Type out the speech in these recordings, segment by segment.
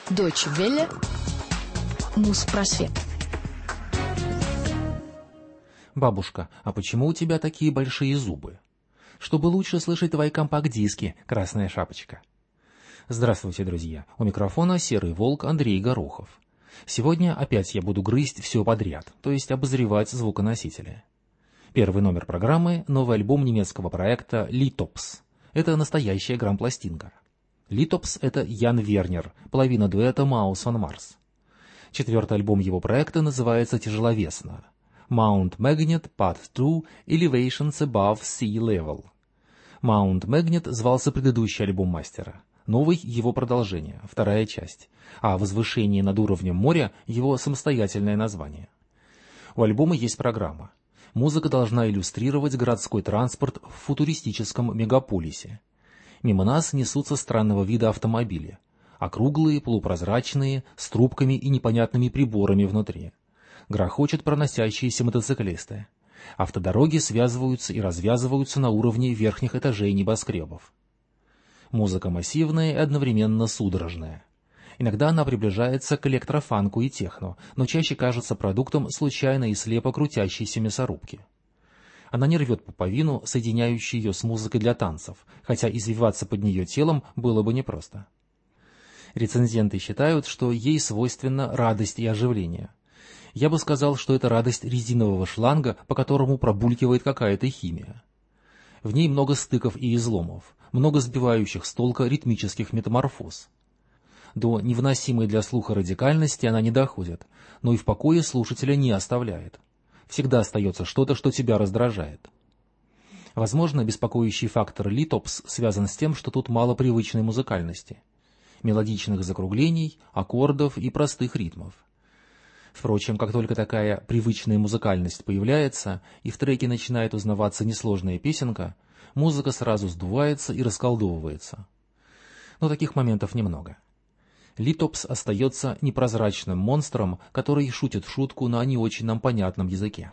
Deutsche Welle. Муспросвет. Бабушка, а почему у тебя такие большие зубы? Чтобы лучше слышать твои компакт-диски, Красная Шапочка. Здравствуйте, друзья. У микрофона Серый Волк Андрей Горохов. Сегодня опять я буду грызть все подряд, то есть обозревать звуконосители. Первый номер программы — новый альбом немецкого проекта «Литопс». Это настоящая грампластинка. «Литопс» — это Ян Вернер, половина дуэта «Маус on Mars». Четвертый альбом его проекта называется тяжеловесно «Mount Magnet Part 2 Elevations Above Sea Level». «Mount Magnet» звался предыдущий альбом мастера. Новый — его продолжение, вторая часть, а «Возвышение над уровнем моря» — его самостоятельное название. У альбома есть программа. Музыка должна иллюстрировать городской транспорт в футуристическом мегаполисе. Мимо нас несутся странного вида автомобили. Округлые, полупрозрачные, с трубками и непонятными приборами внутри. Грохочут проносящиеся мотоциклисты. Автодороги связываются и развязываются на уровне верхних этажей небоскребов. Музыка массивная и одновременно судорожная. Иногда она приближается к электрофанку и техно, но чаще кажется продуктом случайно и слепо крутящейся мясорубки. Она не рвет пуповину, соединяющую ее с музыкой для танцев, хотя извиваться под нее телом было бы непросто. Рецензенты считают, что ей свойственна радость и оживление. Я бы сказал, что это радость резинового шланга, по которому пробулькивает какая-то химия. В ней много стыков и изломов, много сбивающих с толка ритмических метаморфоз. До невыносимой для слуха радикальности она не доходит, но и в покое слушателя не оставляет. Всегда остается что-то, что тебя раздражает. Возможно, беспокоящий фактор «Литопс» связан с тем, что тут мало привычной музыкальности, мелодичных закруглений, аккордов и простых ритмов. Впрочем, как только такая привычная музыкальность появляется, и в треке начинает узнаваться несложная песенка, музыка сразу сдувается и расколдовывается. Но таких моментов немного. «Литопс» остается непрозрачным монстром, который шутит шутку на не очень нам понятном языке.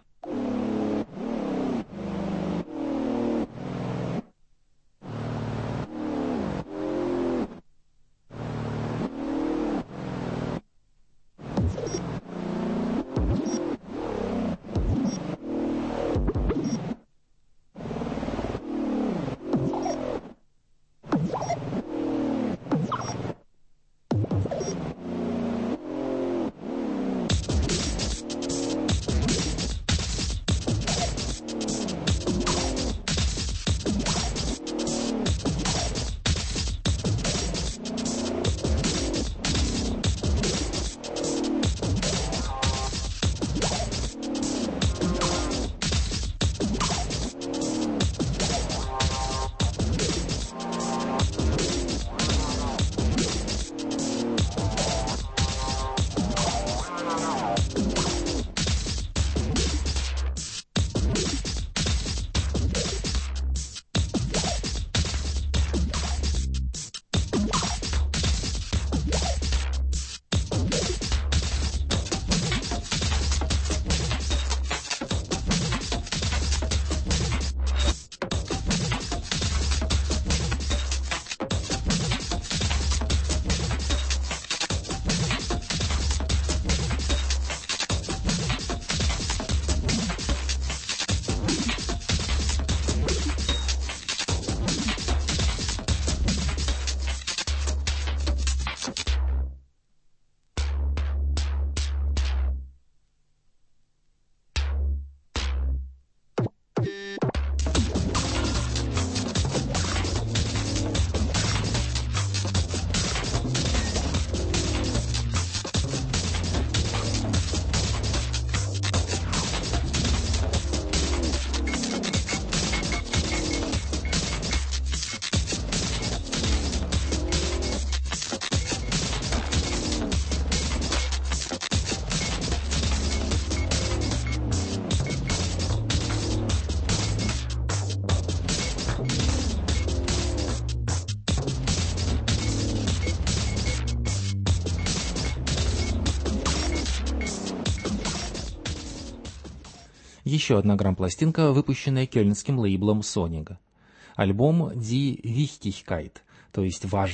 Еще одна грампластинка, выпущенная кёльнским лейблом Sonic. Альбом «Die Wichtigkeit», то есть «важность»,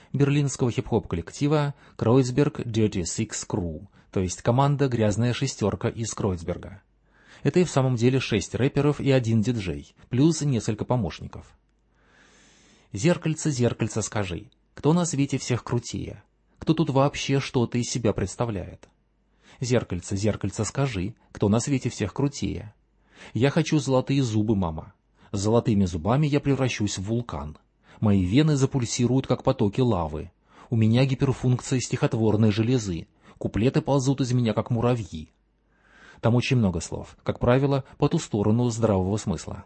берлинского хип-хоп-коллектива Kreuzberg Dirty Six Crew, то есть команда «Грязная шестерка» из Кройцберга. Это и в самом деле 6 рэперов и 1 диджей, плюс несколько помощников. «Зеркальце, зеркальце, скажи, кто на свете всех крутее? Кто тут вообще что-то из себя представляет? Зеркальце, зеркальце, скажи, кто на свете всех крутее? Я хочу золотые зубы, мама. С золотыми зубами я превращусь в вулкан. Мои вены запульсируют, как потоки лавы. У меня гиперфункция стихотворной железы. Куплеты ползут из меня, как муравьи». Там очень много слов, как правило, по ту сторону здравого смысла.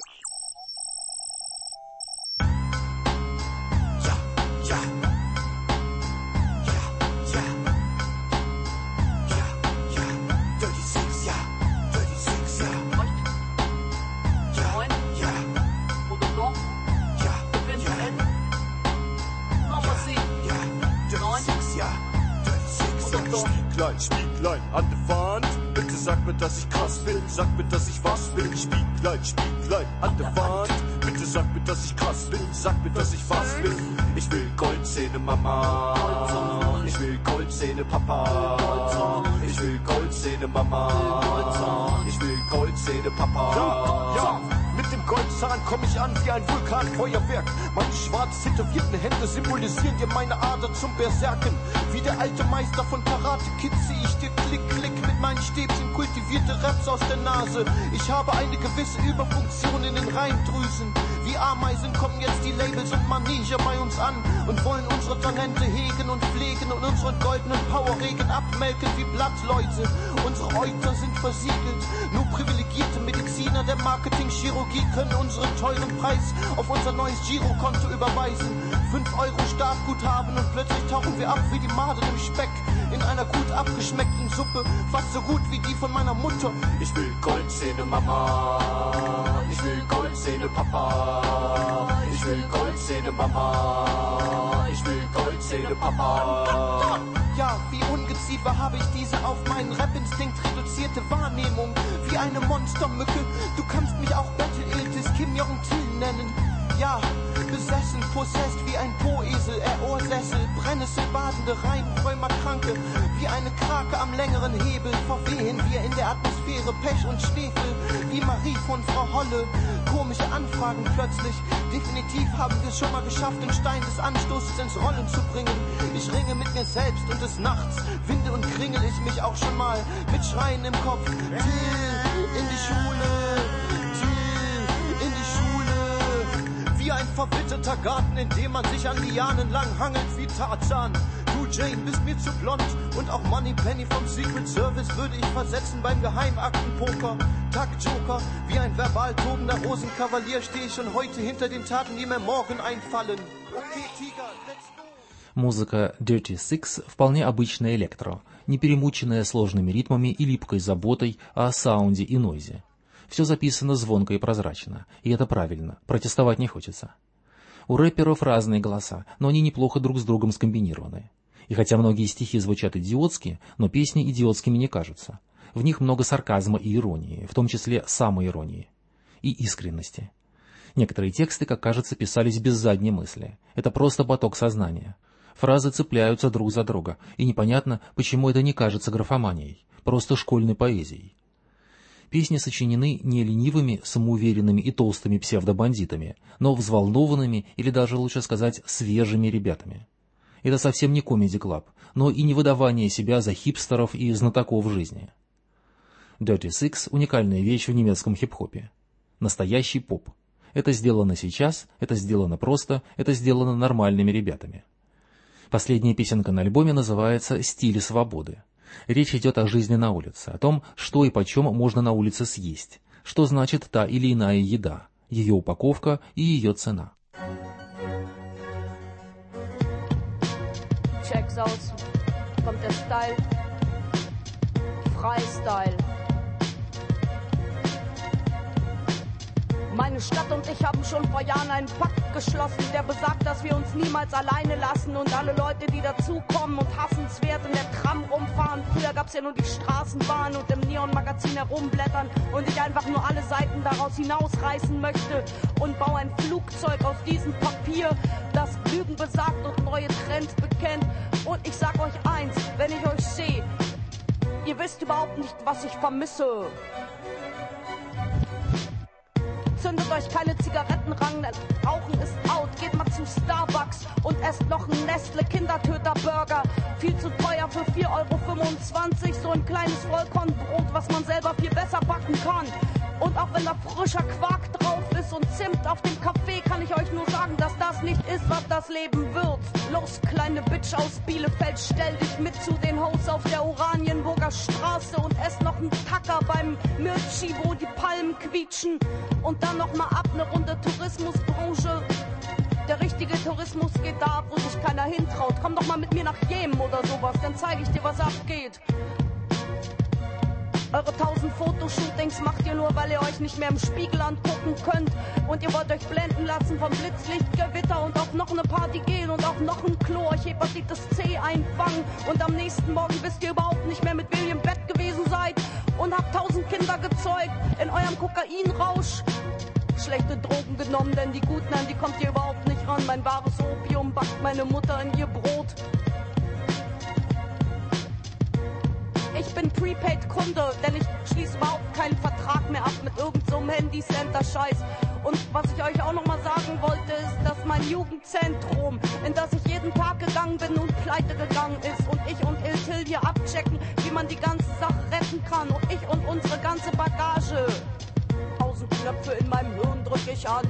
Spieglein an der Wand, bitte sag mir, dass ich krass bin, sag mir, dass ich was bin. Spieglein an der Wand, bitte sag mir, dass ich krass bin, sag mir, dass ich was bin. Ich will Goldzähne, Mama, ich will Goldzähne, Papa, ich will Goldzähne, Mama, ich will Goldzähne, Papa. Ja. Mit dem Goldzahn komm ich an wie ein Vulkanfeuerwerk. Meine schwarz tätowierten Hände symbolisieren dir meine Ader zum Berserken. Wie der alte Meister von Karate Kid zieh ich dir Klick, Klick mit meinen Stäbchen kultivierte Raps aus der Nase. Ich habe eine gewisse Überfunktion in den Reimdrüsen. Wie Ameisen kommen jetzt die Labels und Manege bei uns an und wollen unsere Talente hegen und pflegen und unseren goldenen Powerregen abmelken wie Blattleute. Unsere Euter sind versiegelt. Nur privilegierte Mediziner der Marketing-Chirurgie können unseren teuren Preis auf unser neues Girokonto überweisen. 5 Euro Startguthaben und plötzlich tauchen wir ab wie die Maden im Speck in einer gut abgeschmeckten Suppe, fast so gut wie die von meiner Mutter. Ich will Goldzähne, Mama, ich will Goldzähne, Papa, ich will Goldzähne, Mama, ich will Goldzähne, Papa. Ja, wie Ungeziefer habe ich diese auf meinen Rap-Instinkt reduzierte Wahrnehmung. Wie eine Monstermücke, du kannst mich auch Battle Iltis Kim Jong-Til nennen. Ja, besessen, possessed wie ein Poesel, Ohrsessel, Brennnesselbadende Reimrheumerkranke, wie eine Krake am längeren Hebel, verwehen wir in der Atmosphäre Pech und Schwefel, wie Marie von Frau Holle, komische Anfragen plötzlich, definitiv haben wir es schon mal geschafft, den Stein des Anstoßes ins Rollen zu bringen. Ich ringe mit mir selbst und des Nachts, winde und kringel ich mich auch schon mal, mit Schreien im Kopf, Till, in die Schule, Till, in die Schule. Wie ein verwitterter Garten, in dem man sich an Lianen lang hangelt wie Tarzan. Du, Jane, bist mir zu blond und auch Moneypenny vom Secret Service würde ich versetzen beim Geheimaktenpoker. Taktjoker, wie ein verbal tobender Rosenkavalier stehe ich schon heute hinter den Taten, die mir morgen einfallen. Okay, Tiger, let's go. Музыка Dirty Six вполне обычная электро, не перемученная сложными ритмами и липкой заботой о саунде и нойзе. Все записано звонко и прозрачно, и это правильно, протестовать не хочется. У рэперов разные голоса, но они неплохо друг с другом скомбинированы. И хотя многие стихи звучат идиотски, но песни идиотскими не кажутся. В них много сарказма и иронии, в том числе самоиронии. И искренности. Некоторые тексты, как кажется, писались без задней мысли. Это просто поток сознания. Фразы цепляются друг за друга, и непонятно, почему это не кажется графоманией, просто школьной поэзией. Песни сочинены не ленивыми, самоуверенными и толстыми псевдобандитами, но взволнованными или даже, лучше сказать, свежими ребятами. Это совсем не Comedy Club, но и не выдавание себя за хипстеров и знатоков жизни. Dirty Six – уникальная вещь в немецком хип-хопе. Настоящий поп. Это сделано сейчас, это сделано просто, это сделано нормальными ребятами. Последняя песенка на альбоме называется «Стили свободы». Речь идет о жизни на улице, о том, что и почем можно на улице съесть, что значит та или иная еда, ее упаковка и ее цена. Checks aus, kommt der Style, Freestyle. Meine Stadt und ich haben schon vor Jahren einen Pakt geschlossen, der besagt, dass wir uns niemals alleine lassen und alle Leute, die dazukommen und hassenswert in der Tram rumfahren. Früher gab's ja nur die Straßenbahn und im Neon-Magazin herumblättern und ich einfach nur alle Seiten daraus hinausreißen möchte und baue ein Flugzeug aus diesem Papier, das Lügen besagt und neue Trends bekennt. Und ich sag euch eins, wenn ich euch sehe, ihr wisst überhaupt nicht, was ich vermisse. Zündet euch keine Zigaretten ran, denn Rauchen ist out. Geht mal zu Starbucks und esst noch einen Nestle-Kindertöter-Burger. Viel zu teuer für 4,25 €, so ein kleines Vollkornbrot, was man selber viel besser backen kann. Und auch wenn da frischer Quark drauf ist und Zimt auf dem Kaffee, kann ich euch nur sagen, dass das nicht ist, was das Leben wird. Los, kleine Bitch aus Bielefeld, stell dich mit zu den Hoes auf der Oranienburger Straße und ess noch einen Tacker beim Mirchi, wo die Palmen quietschen. Und dann noch mal ab, ne Runde Tourismusbranche. Der richtige Tourismus geht da ab, wo sich keiner hintraut. Komm doch mal mit mir nach Jemen oder sowas, dann zeige ich dir, was abgeht. Eure 1000 Fotoshootings macht ihr nur, weil ihr euch nicht mehr im Spiegel angucken könnt. Und ihr wollt euch blenden lassen vom Blitzlichtgewitter und auf noch eine Party gehen und auf noch ein Klo euch Hepatitis C einfangen. Und am nächsten Morgen wisst ihr überhaupt nicht mehr, mit wem ihr im Bett gewesen seid. Und habt 1000 Kinder gezeugt in eurem Kokainrausch. Schlechte Drogen genommen, denn die guten, an die kommt ihr überhaupt nicht ran. Mein wahres Opium backt meine Mutter in ihr Brot. Ich bin Prepaid-Kunde, denn ich schließe überhaupt keinen Vertrag mehr ab mit irgend so einem Handy-Center-Scheiß. Und was ich euch auch noch mal sagen wollte, ist, dass mein Jugendzentrum, in das ich jeden Tag gegangen bin und pleite gegangen ist und ich und Il Till hier abchecken, wie man die ganze Sache retten kann und ich und unsere ganze Bagage. 1000 Knöpfe in meinem Hirn drück ich an.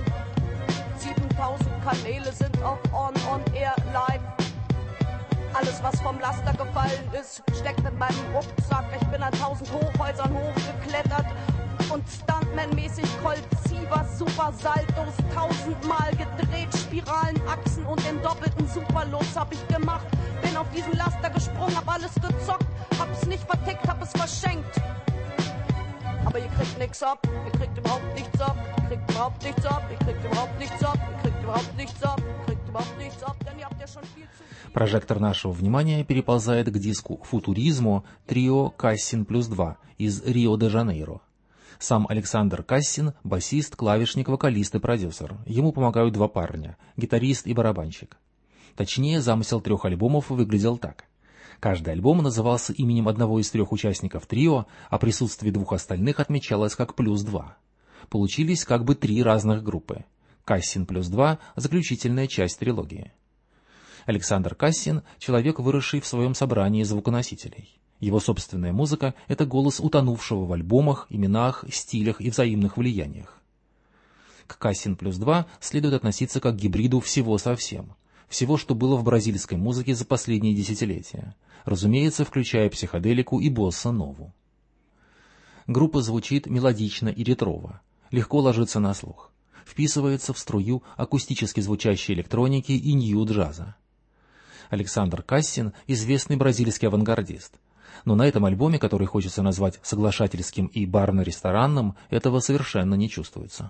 7000 Kanäle sind auf on air, live. Alles, was vom Laster gefallen ist, steckt in meinem Rucksack. Ich bin an 1000 Hochhäusern hochgeklettert und Stuntman-mäßig Colt Sievers Super Saltos 1000-mal gedreht, Spiralen, Achsen und den doppelten Superlos hab ich gemacht. Bin auf diesen Laster gesprungen, hab alles gezockt, hab's nicht vertickt, hab es verschenkt. Aber ihr kriegt nix ab, ihr kriegt überhaupt nichts ab, ihr kriegt überhaupt nichts ab, ihr kriegt überhaupt nichts ab, ihr kriegt überhaupt nichts ab, ihr kriegt überhaupt nichts ab, denn ihr habt ja schon viel zu... Прожектор нашего внимания переползает к диску «Футуризму» трио «Кассин плюс 2» из Рио-де-Жанейро. Сам Александр Кассин – басист, клавишник, вокалист и продюсер. Ему помогают два парня – гитарист и барабанщик. Точнее, замысел 3 альбомов выглядел так. Каждый альбом назывался именем одного из 3 участников трио, а присутствие 2 остальных отмечалось как плюс 2. Получились как бы 3 разных группы. «Кассин плюс 2» – заключительная часть трилогии. Александр Кассин – человек, выросший в своем собрании звуконосителей. Его собственная музыка – это голос утонувшего в альбомах, именах, стилях и взаимных влияниях. К «Кассин плюс 2» следует относиться как к гибриду всего совсем. Всего, что было в бразильской музыке за последние десятилетия. Разумеется, включая психоделику и босса-нову. Группа звучит мелодично и ретрово, легко ложится на слух, вписывается в струю акустически звучащей электроники и нью-джаза. Александр Кассин – известный бразильский авангардист. Но на этом альбоме, который хочется назвать соглашательским и барно-ресторанным, этого совершенно не чувствуется.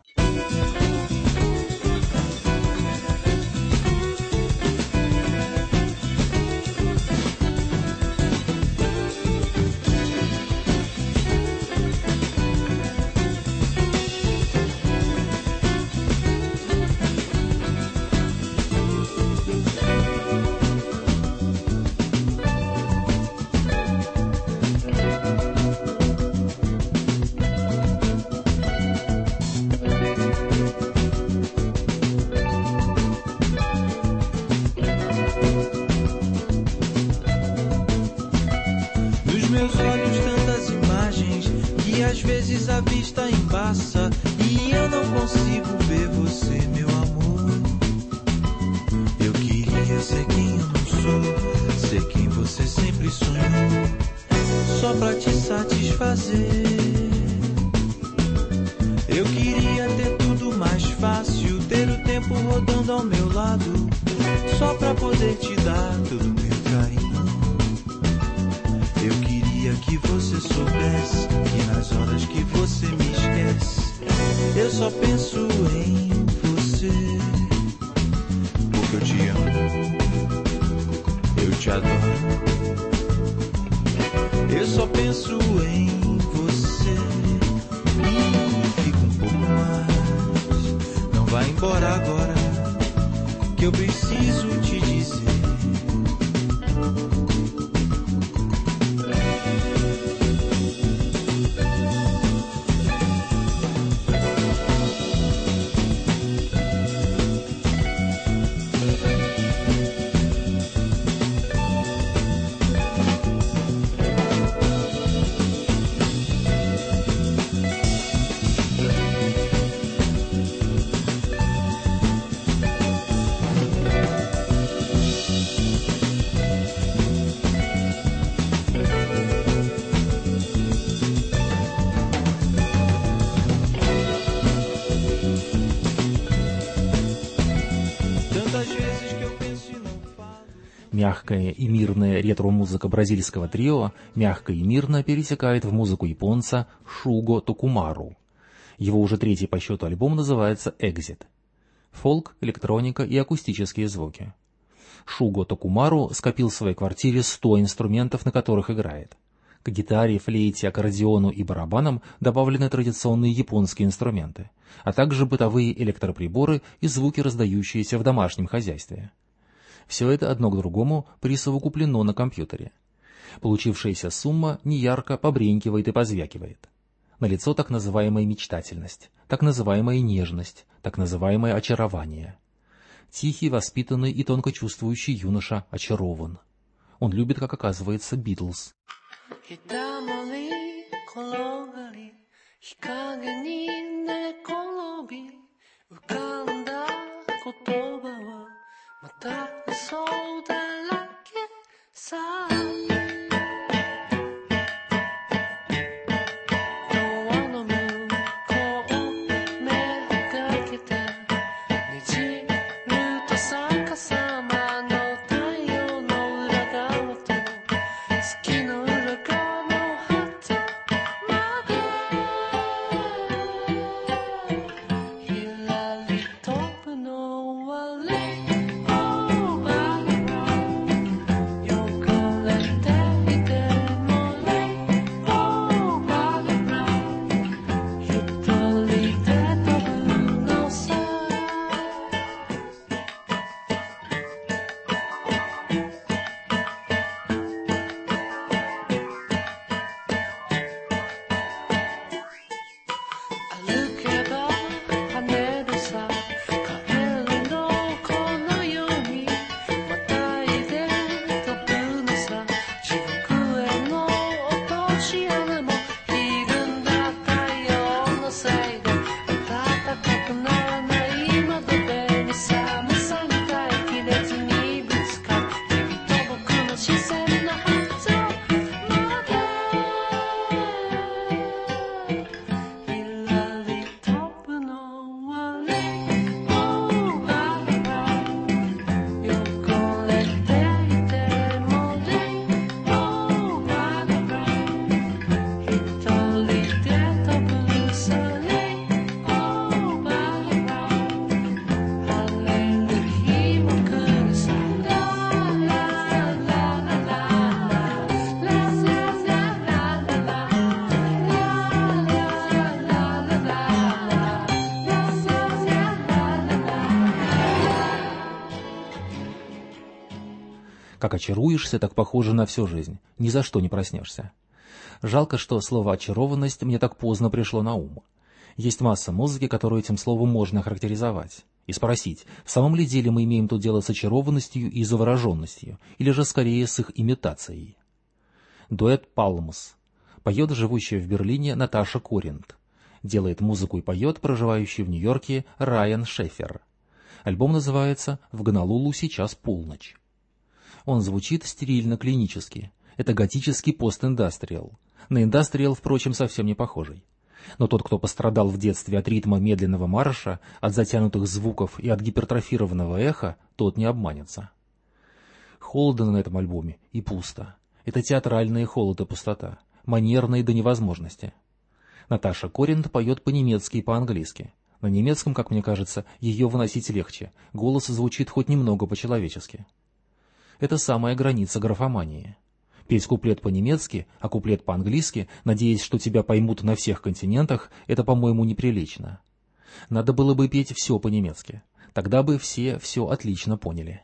Às vezes a vista embaça e eu não consigo ver você, meu amor. Eu queria ser quem eu não sou, ser quem você sempre sonhou, só pra te satisfazer. Eu queria ter tudo mais fácil, ter o tempo rodando ao meu lado, só pra poder te dar todo o meu carinho. Eu queria que você soubesse que nas horas que você me esquece, Eu só penso em você, porque eu te amo, eu te adoro. Eu só penso em você e fico um pouco mais. Não vai embora agora, que eu preciso te dizer. Мягкая и мирная ретро-музыка бразильского трио мягко и мирно перетекает в музыку японца Шуго Токумару. Его уже третий по счету альбом называется «Exit». Фолк, электроника и акустические звуки. Шуго Токумару скопил в своей квартире 100 инструментов, на которых играет. К гитаре, флейте, аккордеону и барабанам добавлены традиционные японские инструменты, а также бытовые электроприборы и звуки, раздающиеся в домашнем хозяйстве. Все это одно к другому присовокуплено на компьютере. Получившаяся сумма неярко побренькивает и позвякивает. Налицо так называемая мечтательность, так называемая нежность, так называемое очарование. Тихий, воспитанный и тонко чувствующий юноша очарован. Он любит, как оказывается, Битлз. Как очаруешься, так похоже на всю жизнь. Ни за что не проснешься. Жалко, что слово «очарованность» мне так поздно пришло на ум. Есть масса музыки, которую этим словом можно охарактеризовать. И спросить, в самом ли деле мы имеем тут дело с очарованностью и завороженностью, или же скорее с их имитацией. Дуэт «Палмс». Поет живущая в Берлине Наташа Коринт. Делает музыку и поет проживающий в Нью-Йорке Райан Шефер. Альбом называется «В Гонолулу сейчас полночь». Он звучит стерильно-клинически. Это готический пост-индастриал. На индастриал, впрочем, совсем не похожий. Но тот, кто пострадал в детстве от ритма медленного марша, от затянутых звуков и от гипертрофированного эха, тот не обманется. Холодно на этом альбоме и пусто. Это театральный холод и пустота, манерные до невозможности. Наташа Корент поет по-немецки и по-английски. На немецком, как мне кажется, ее выносить легче, голос звучит хоть немного по-человечески. Это самая граница графомании. Петь куплет по-немецки, а куплет по-английски, надеясь, что тебя поймут на всех континентах, это, по-моему, неприлично. Надо было бы петь все по-немецки. Тогда бы все отлично поняли.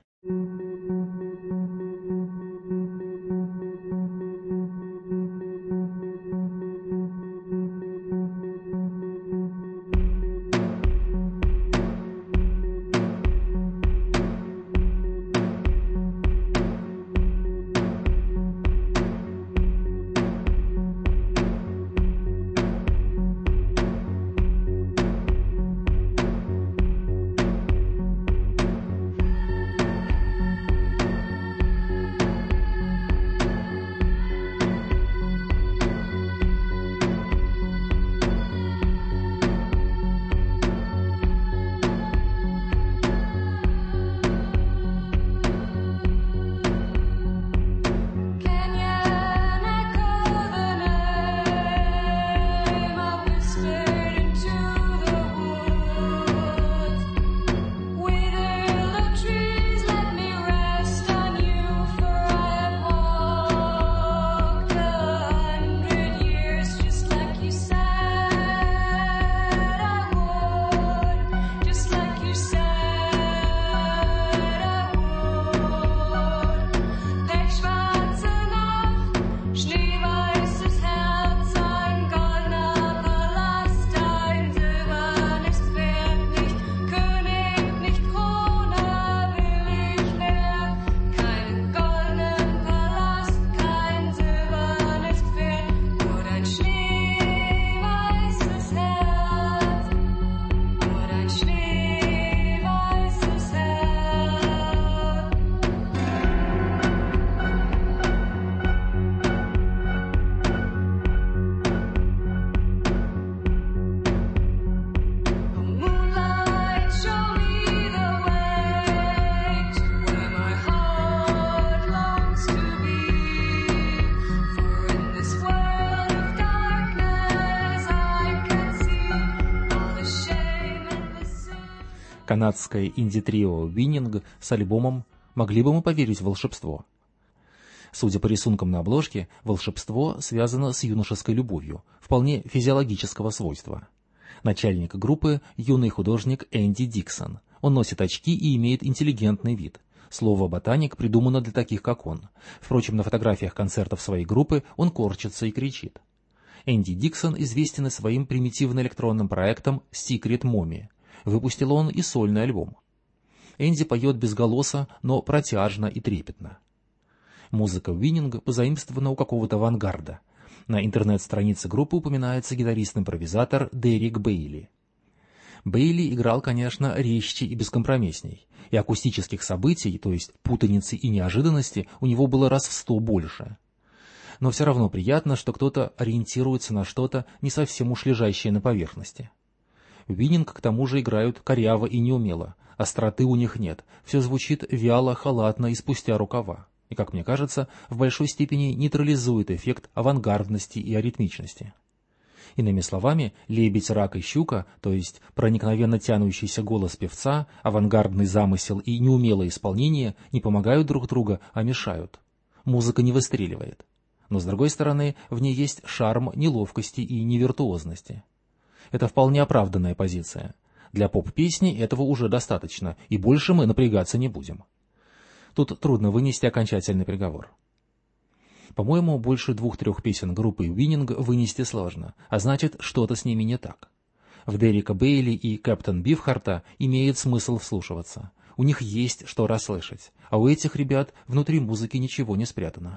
Канадское инди-трио Winning с альбомом «Могли бы мы поверить в волшебство?». Судя по рисункам на обложке, волшебство связано с юношеской любовью, вполне физиологического свойства. Начальник группы – юный художник Энди Диксон. Он носит очки и имеет интеллигентный вид. Слово «ботаник» придумано для таких, как он. Впрочем, на фотографиях концертов своей группы он корчится и кричит. Энди Диксон известен своим примитивно-электронным проектом Secret Mommy. Выпустил он и сольный альбом. Энди поет без голоса, но протяжно и трепетно. Музыка Winning позаимствована у какого-то авангарда. На интернет-странице группы упоминается гитарист-импровизатор Дерек Бейли. Бейли играл, конечно, резче и бескомпромиссней, и акустических событий, то есть путаницы и неожиданности, у него было раз в 100 больше. Но все равно приятно, что кто-то ориентируется на что-то не совсем уж лежащее на поверхности. Winning к тому же играют коряво и неумело, остроты у них нет, все звучит вяло, халатно и спустя рукава, и, как мне кажется, в большой степени нейтрализует эффект авангардности и аритмичности. Иными словами, лебедь, рак и щука, то есть проникновенно тянущийся голос певца, авангардный замысел и неумелое исполнение не помогают друг другу, а мешают. Музыка не выстреливает. Но, с другой стороны, в ней есть шарм неловкости и невиртуозности. Это вполне оправданная позиция. Для поп-песни этого уже достаточно, и больше мы напрягаться не будем. Тут трудно вынести окончательный приговор. По-моему, больше 2-3 песен группы Winning вынести сложно, а значит, что-то с ними не так. В Дерека Бейли и Кэптон Бифхарта имеет смысл вслушиваться. У них есть что расслышать, а у этих ребят внутри музыки ничего не спрятано.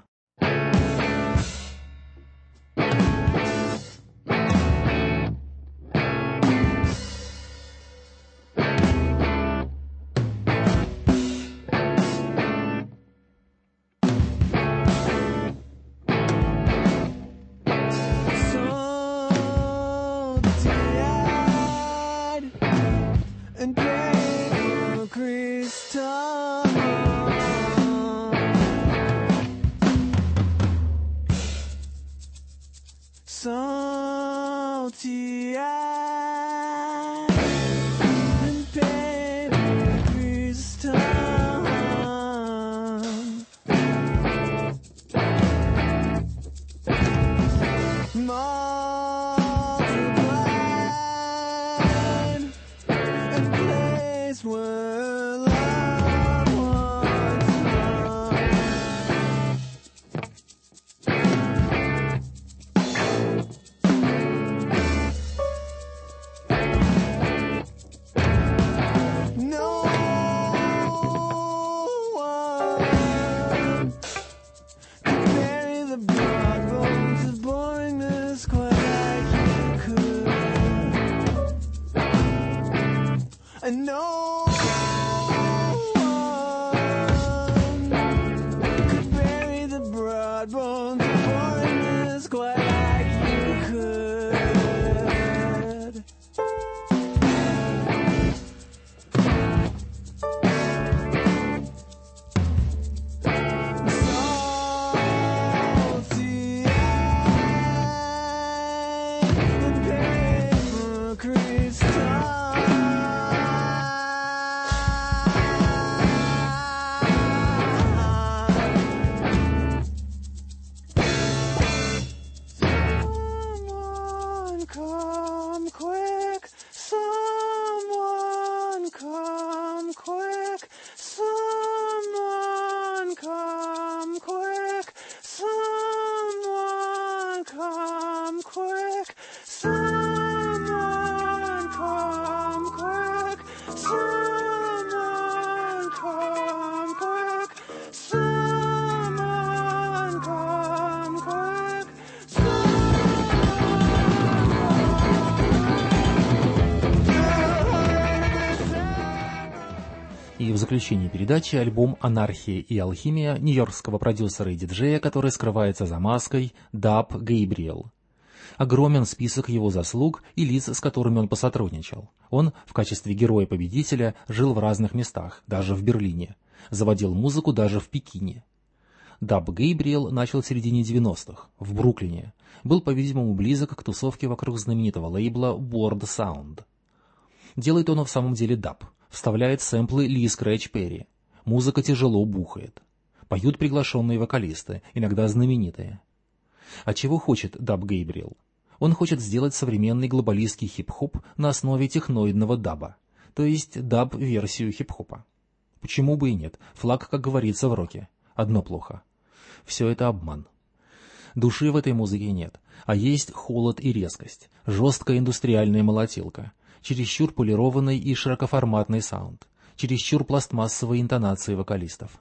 заключение передачи альбом «Анархия и алхимия» нью-йоркского продюсера и диджея, который скрывается за маской Даб Гейбриэл. Огромен список его заслуг и лиц, с которыми он посотрудничал. Он в качестве героя-победителя жил в разных местах, даже в Берлине. Заводил музыку даже в Пекине. Даб Гейбриэл начал в середине 90-х, в Бруклине. Был, по-видимому, близок к тусовке вокруг знаменитого лейбла Word Sound. Делает он в самом деле даб. Вставляет сэмплы Ли Скрэч Перри. Музыка тяжело бухает. Поют приглашенные вокалисты, иногда знаменитые. А чего хочет Даб Гейбриэл? Он хочет сделать современный глобалистский хип-хоп на основе техноидного даба, то есть даб-версию хип-хопа. Почему бы и нет? Флаг, как говорится в роке. Одно плохо. Все это обман. Души в этой музыке нет, а есть холод и резкость, жесткая индустриальная молотилка, чересчур полированный и широкоформатный саунд, чересчур пластмассовые интонации вокалистов.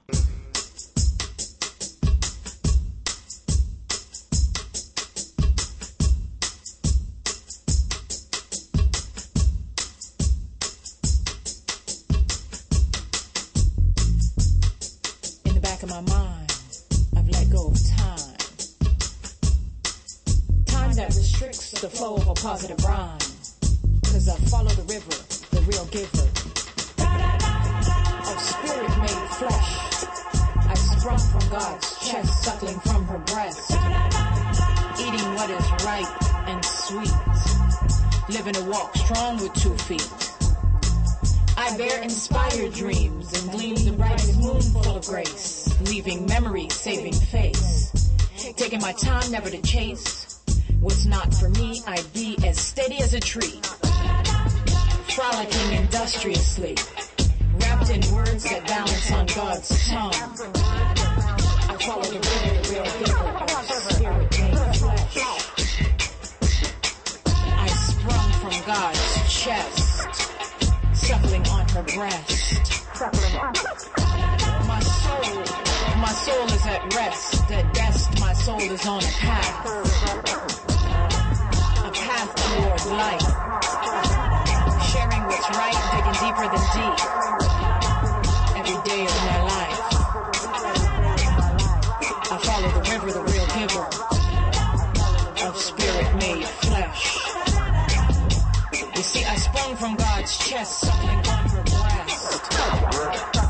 My mind, I've let go of time. Time that restricts the flow of a positive rhyme. Cause I follow the river, the real giver. Of spirit made flesh. I sprung from God's chest, suckling from her breast. Eating what is right and sweet. Living a walk strong with 2 feet. I bear inspired dreams and gleam the brightest moon full of grace. Leaving memory, saving face. Taking my time never to chase. What's not for me, I'd be as steady as a tree. Frolicking industriously. Wrapped in words that balance on God's tongue. I follow the river, the real giver of spirit made flesh. I sprung from God's chest. Suckling on her breast. My soul is at rest. At best, my soul is on a path toward light. Sharing what's right, digging deeper than deep. Every day of my life. I follow the river, the real giver of spirit made flesh. You see, I sprung from God's chest, suckling on her breast.